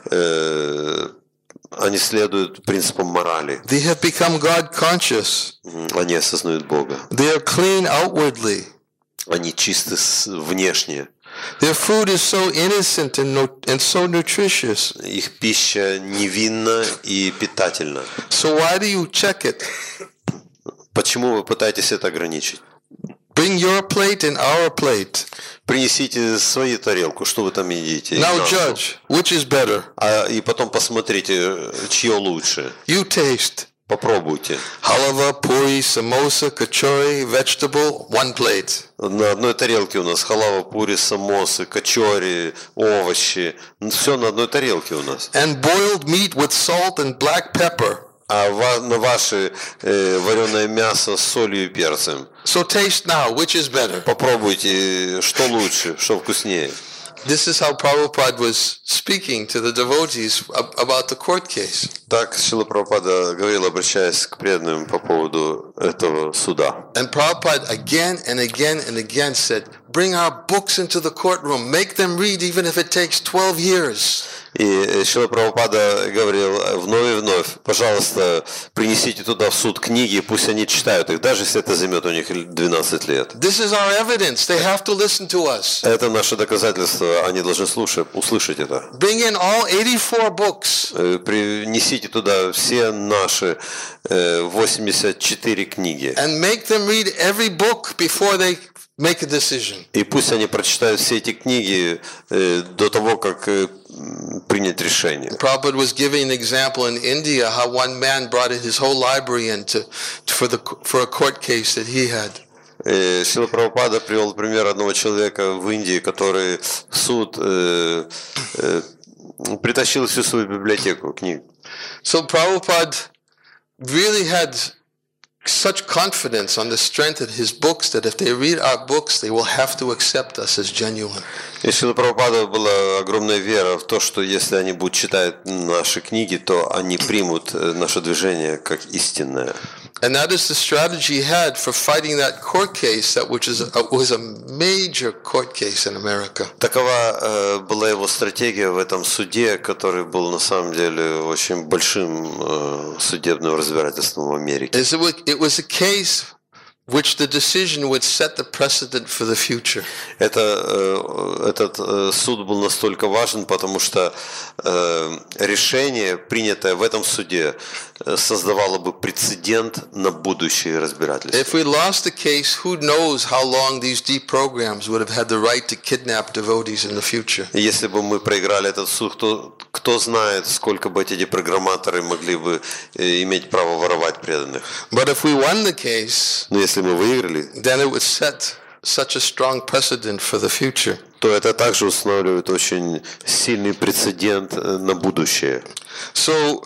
э, они следуют принципам морали. They have become God conscious. М, Они осознают Бога. They are clean outwardly. Они чисты с- внешне. Their food is so innocent and, no, and so nutritious. Их пища невинна и питательна. So why do you check it? Почему вы пытаетесь это ограничить? Bring your plate and our plate. Принесите свою тарелку, что вы там едите. и Now нашу. judge, which is better? А, и потом посмотрите, чье лучше. You taste. Попробуйте. Halava, puri, samosa, kachori, vegetable, one plate. На одной тарелке у нас халава, пури, самосы, качори, овощи. Все на одной тарелке у нас. And boiled meat with salt and black pepper. А ва- на ваше э, вареное мясо с солью и перцем. So taste now, which is better? Попробуйте, что лучше, что вкуснее. This is how Prabhupada was speaking to the devotees ab- about the court case. Так Шрила Прабхупада говорил, обращаясь к преданным по поводу этого суда. And Prabhupada again and again and again said, bring our books into the courtroom, make them read even if it takes twelve years. И Шрила Прабхупада говорил вновь и вновь, пожалуйста, принесите туда в суд книги, пусть они читают их, даже если это займет у них двенадцать лет. This is our evidence. They have to listen to us. Это наше доказательство, они должны слушать, услышать это. Bring in all eighty-four books. Э, Принесите туда все наши э, восемьдесят четыре книги. And make them read every book before they make a decision. И пусть они прочитают все эти книги э, до того, как э, м, принять решение. Prabhupada was giving an example in India how one man brought in his whole library into for the for a court case that he had. Э, Шрила Прабхупада привел пример одного человека в Индии, который в суд э, э, притащил всю свою библиотеку книг. So Prabhupada really had such confidence on the strength of his books that if they read our books, they will have to accept us as genuine. И Шрила Прабхупада была огромная вера в то, что если они будут читать наши книги, то они примут э, наше движение как истинное. And that is the strategy he had for fighting that court case, that which is a, was a major court case in America. Такова э, была его стратегия в этом суде, который был на самом деле очень большим э, судебным разбирательством в Америке. Is it wa- It was a case which the decision would set the precedent for the future. Это, э, этот э, суд был настолько важен, потому что э, решение, принятое в этом суде, э, создавало бы прецедент на будущие разбирательства. If we lost the case, who knows how long these deep programs would have had the right to kidnap devotees in the future. И если бы мы проиграли этот суд, кто, кто знает, сколько бы эти депрограмматоры могли бы э, иметь право воровать преданных. But if we won the case, Но если мы выиграли, then it would set such a strong precedent for the future. то это также устанавливает очень сильный прецедент э, на будущее. So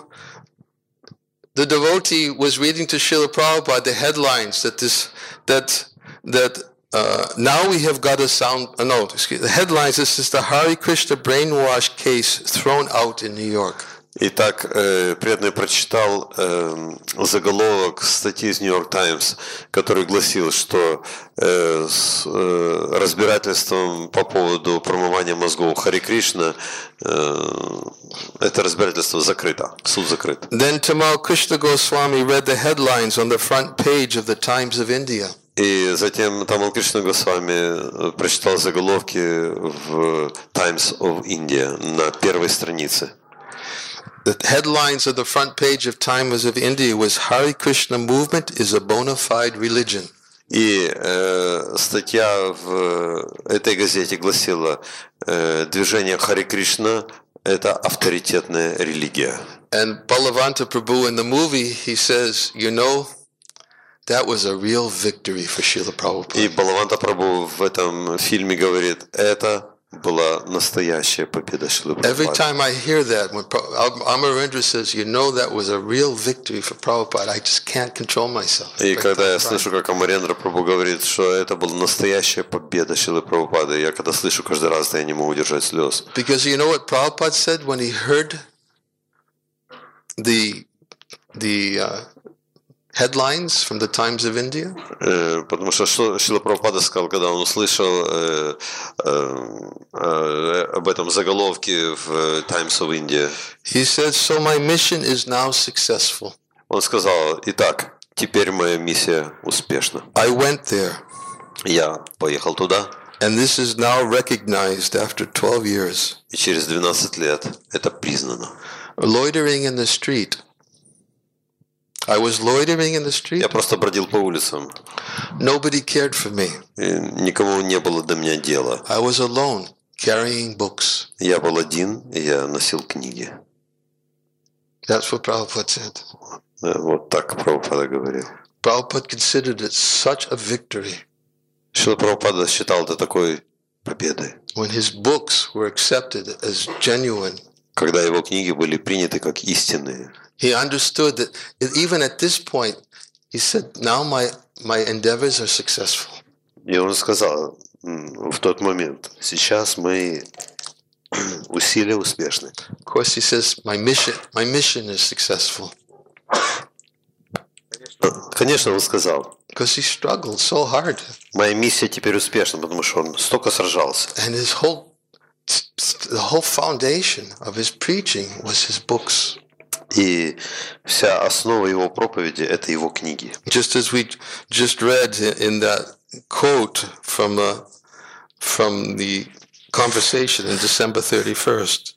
the devotee was reading to Srila Prabhupada the headlines that this that that uh, now we have got a sound uh, no excuse the headlines. This is the Hare Krishna brainwash case thrown out in New York. Итак, э, преданный прочитал э, заголовок статьи из New York Times, который гласил, что э, с э, разбирательством по поводу промывания мозгов Хари Кришна э, это разбирательство закрыто, суд закрыт. Then Tamal Krishna Goswami read the headlines on the front page of the Times of India. И затем Тамал Кришна Госвами прочитал заголовки в Times of India на первой странице. The headlines of the front page of Times of India was Hare Krishna movement is a bona fide religion. И э, статья в этой газете гласила э, движение Хари Кришна – это авторитетная религия. And Balavanta Prabhu in the movie, he says, you know, that was a real victory for Srila Prabhupada. И Балаванта Прабху в этом фильме говорит, это была настоящая победа Шрилы Every Прабхупады. time I hear that, when Amarendra says, you know, that was a real victory for Prabhupada, I just can't control myself. И когда я слышу, как Амарендра Прабху говорит, что это была настоящая победа Шрилы Прабхупады, я когда слышу каждый раз, я не могу удержать слез. Because you know what Prabhupada said when he heard the the uh, headlines from the Times of India? Э, Потому что что Шрила Прабхупада сказал, когда он услышал э, э, э, об этом заголовке в Times of India, He said, so my mission is now successful. он сказал, итак, теперь моя миссия успешна. I went there, Я поехал туда, and this is now recognized after twelve years. и через двенадцать лет это признано. Loitering in the street. I was loitering in the street. Я просто бродил по улицам, Nobody cared for me. и никому не было до меня дела. I was alone, carrying books. Я был один, и я носил книги. That's what Prabhupada said. Э, Вот так Прабхупада говорил. Prabhupada considered it such a victory Шрила Прабхупада считал это такой победой, when his books were accepted as genuine. когда его книги были приняты как истинные. He understood that even at this point, he said, now my, my endeavors are successful. И он сказал м, в тот момент, сейчас мои усилия успешны. Of course, he says, my mission, my mission is successful. Конечно, он сказал, Because he struggled so hard. моя миссия теперь успешна, потому что он столько сражался. And his whole, the whole foundation of his preaching was his books. И вся основа его проповеди – это его книги. Just as we just read in that quote from, uh, from the conversation in December thirty-first.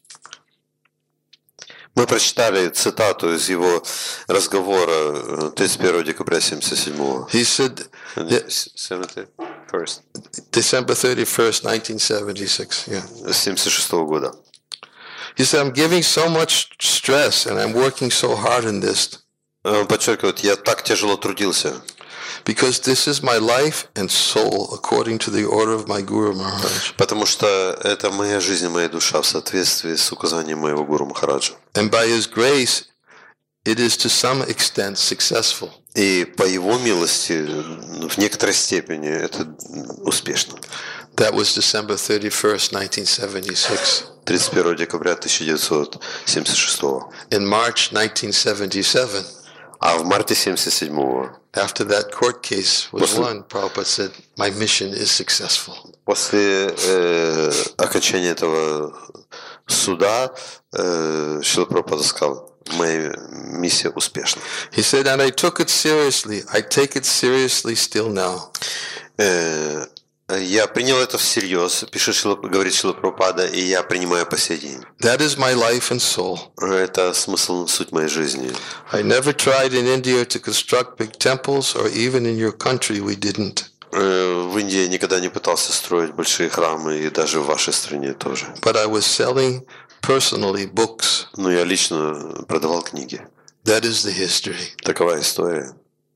Мы прочитали цитату из его разговора тридцать первого декабря семьдесят седьмого. He said, that First. December thirty-first, nineteen seventy-six. Yeah. семьдесят шестого года. He said, I'm giving so much stress and I'm working so hard in this Он подчеркивает, я так тяжело трудился, because this is my life and soul according to the order of my Guru Maharaj. потому что это моя жизнь и моя душа в соответствии с указанием моего Гуру Махараджа. And by his grace, it is to some extent successful. И по его милости, в некоторой степени, это успешно. That was December thirty-first, nineteen seventy-six. тридцать первого декабря тысяча девятьсот семьдесят шестого. In March nineteen seventy-seven, А в марте семьдесят седьмого, after that court case was После- won, Prabhupada said, my mission is successful. после э, окончания этого суда, э, Шрила Прабхупада сказал, моя миссия успешна. He said, and I took it seriously. I take it seriously still now. Э, Я принял это всерьез, пишет Шрила, говорит Шрила Прабхупада, и я принимаю по сей день. That is my life and soul. Это смысл, суть моей жизни. I never tried in India to construct big temples, or even in your country we didn't. Э, В Индии я никогда не пытался строить большие храмы, и даже в вашей стране тоже. But I was selling personally books. Но я лично продавал книги. That is the history. Такова история.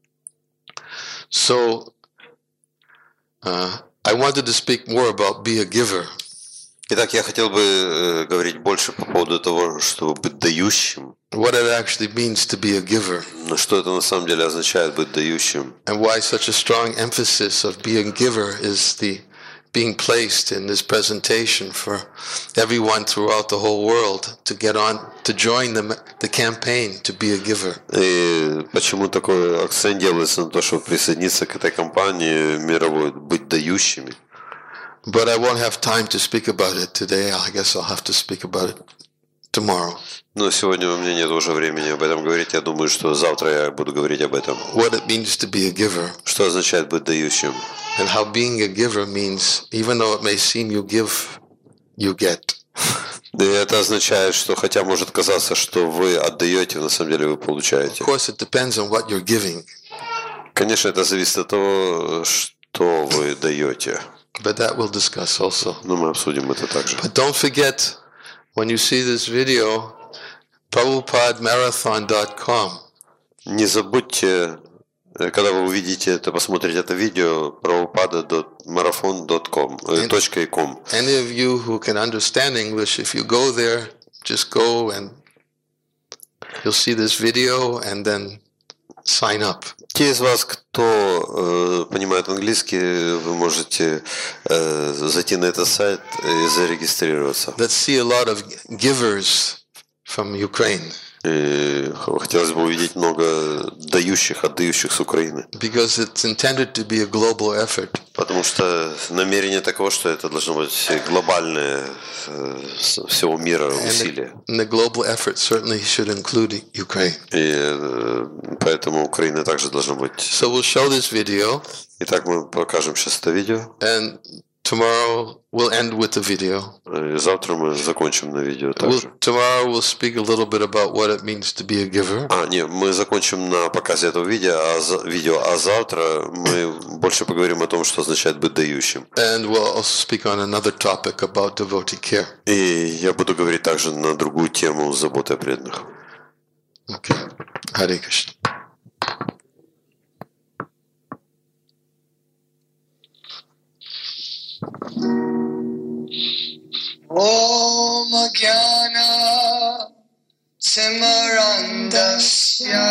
So, uh, I wanted to speak more about be a giver. Итак, я хотел бы э, говорить больше по поводу того, чтобы быть дающим. What it actually means to be a giver. Но что это на самом деле означает быть дающим? And why such a strong emphasis of being a giver is the being placed in this presentation for everyone throughout the whole world to get on, to join the, the campaign to be a giver. И почему такой акцент делается на то, чтобы присоединиться к этой кампании мировой, быть дающими. But I won't have time to speak about it today. I guess I'll have to speak about it tomorrow. Но сегодня у меня нет уже времени об этом говорить. Я думаю, что завтра я буду говорить об этом. What it means to be a giver. Что означает быть дающим? And how being a giver means, even though it may seem you give, you get. И это означает, что хотя может казаться, что вы отдаете, на самом деле вы получаете. Of course, it depends on what you're giving. Конечно, это зависит от того, что вы даете. But that we'll discuss also. Но мы обсудим это также. But don't forget, when you see this video, Prabhupada Marathon dot com. Не забудьте, когда вы увидите это, посмотрите это видео, prabhupada marathon dot com. Any of you who can understand English, if you go there, just go and you'll see this video and then sign up. Те из вас, кто э, понимает английский, вы можете э, зайти на этот сайт и зарегистрироваться. Let's see a lot of givers from Ukraine. И хотелось бы увидеть много дающих, отдающих с Украины. Because it's intended to be a global effort. Потому что намерение таково, что это должно быть глобальное э, всего мира усилие. And the global effort certainly should include Ukraine. И э, поэтому Украина также должна быть. So we'll show this video. Итак, мы покажем сейчас это видео. And tomorrow we'll end with the video. И завтра мы закончим на видео также. We'll, tomorrow we'll speak a little bit about what it means to be a giver. А, нет, мы закончим на показе этого видео, а, за, видео, а завтра мы больше поговорим о том, что означает быть дающим. And we'll also speak on another topic about devotee care. И я буду говорить также на другую тему заботы о преданных. Okay. Hare Krishna. Om Jnana Timarandasya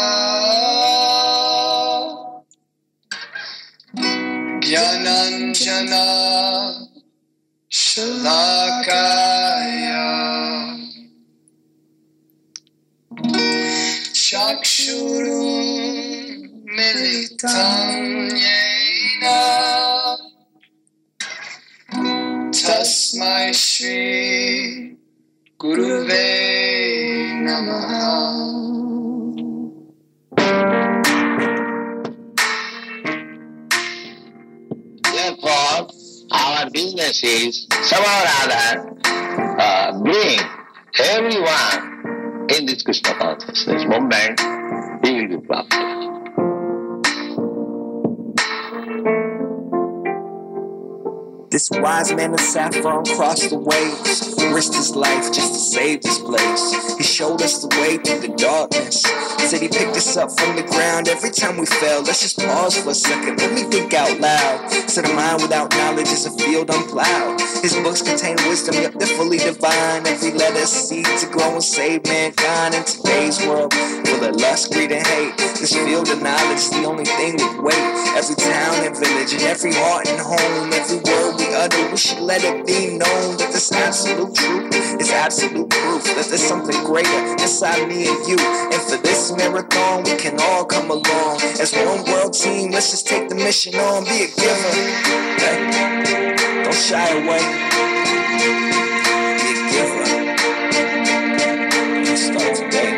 Jnananjana Shalakaya Chakshurum Militam Yena Tasmai Shri Guruve Namaha. Therefore, our business is somehow or other uh, bring everyone in this Krishna consciousness movement, he will be Prabhupada. This wise man of saffron crossed the waves, risked his life just to save this place. He showed us the way through the darkness, said he picked us up from the ground every time we fell. Let's just pause for a second, let me think out loud. Said a mind without knowledge is a field unplowed. His books contain wisdom, yet they're fully divine. Every letter seed to grow and save mankind. In today's world, full of lust, greed, and hate, this field of knowledge is the only thing with weight. Every town and village, and every heart and home, every word we utter, we should let it be known that this absolute truth is absolute proof that there's something greater inside me and you. And for this marathon, we can all come along as one world team. Let's just take the mission on, be a giver. Hey, don't shy away. Be a giver. Let's start today.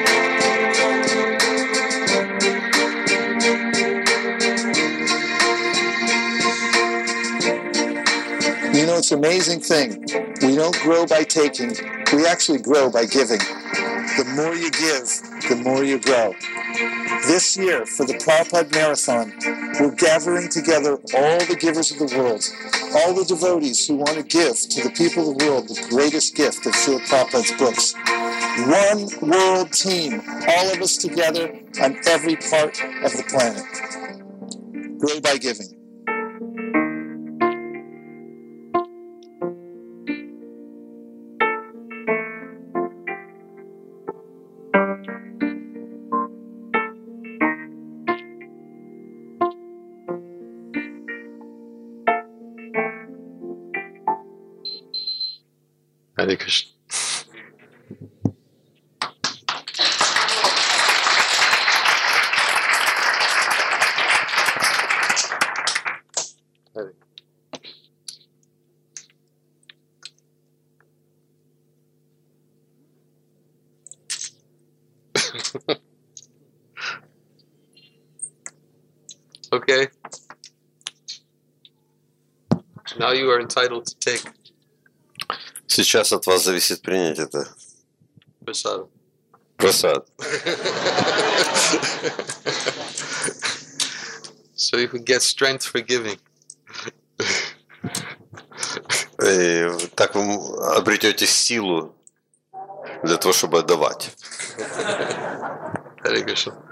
You know, it's an amazing thing. We don't grow by taking. We actually grow by giving. The more you give, the more you grow. This year, for the Prabhupada Marathon, we're gathering together all the givers of the world, all the devotees who want to give to the people of the world the greatest gift of Srila Prabhupada's books. One world team, all of us together on every part of the planet. Grow by giving. Hare Krishna. Hare. Okay. Now you are entitled to take Сейчас от вас зависит принять это. prasad. Просад. So you can get strength for giving. И так вы обретете силу для того, чтобы отдавать. Hare Krishna.